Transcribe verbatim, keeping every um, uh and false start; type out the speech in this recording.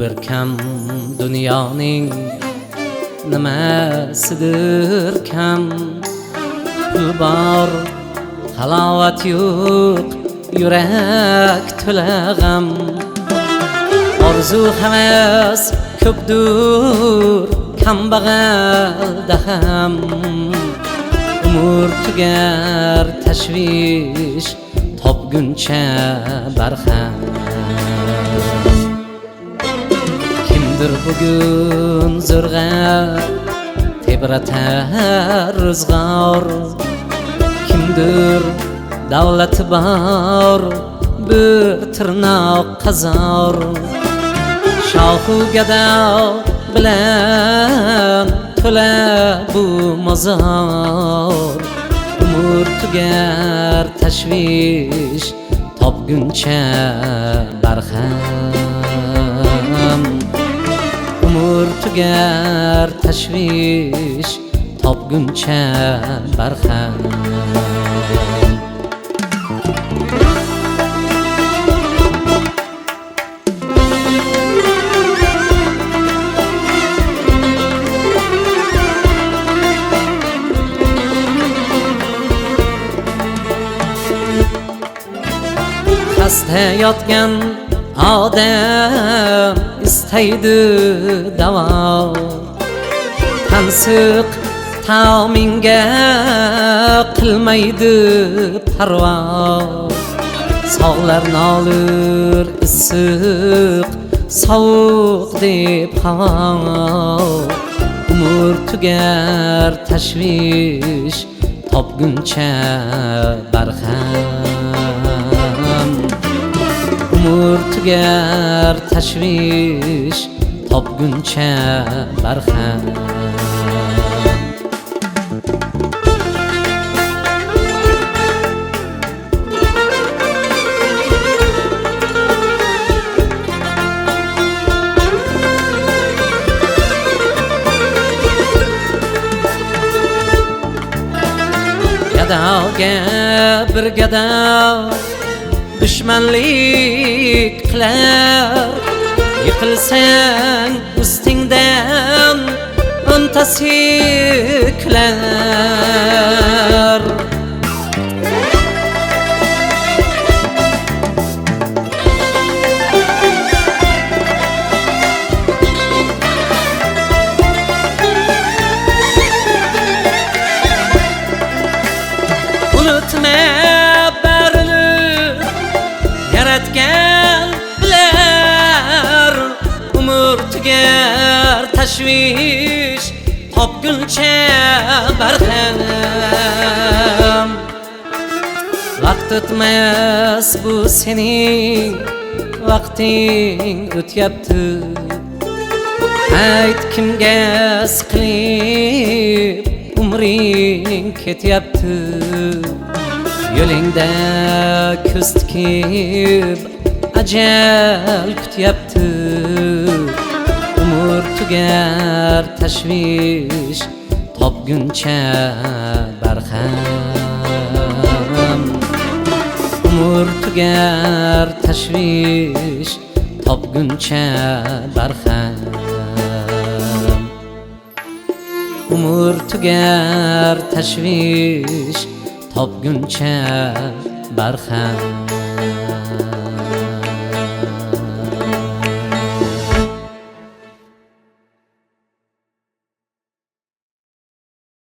bir kam dunyoning nimasidir kam? Pul bor, halovat yo'q, yurak to'la g'am. Orzu havas ko'pdur, kambag'alda ham. Umr tugar tashvish topguncha barham. Kimdir bugun zo'rg'a tebratar ro'zg'or, kimdir davlati bor bir tirnoq qazor. Shohu gado bilan to'la bu mozor. Umr tugar tashvish topguncha barham. Umr tugar tashvish topguncha barham. Xasta yotgan odam istaydi davo. Tansiq taominga qilmaydi parvo. Sog'lar nolir issiq sovuq deb havo. Umr tugar tashvish topguncha barham. Umr tugar tashvish topguncha barham. Gadoga bir gado dushmanlik qilar. Yiqilsang ustingdan o'ntasi kular. Unutma barini yaratgan bilar. Umr tugar tashvish topguncha barham. Vaqt o'tmas bu sening vaqting o'tyapti. Ayt kimga siqilib umring ketyapti. Yo'lingda ko'z tikib ajal kutyapti. Umr tugar tashvish topguncha barham. Umr tugar tashvish topguncha barham. Umr tugar tashvish topguncha barham.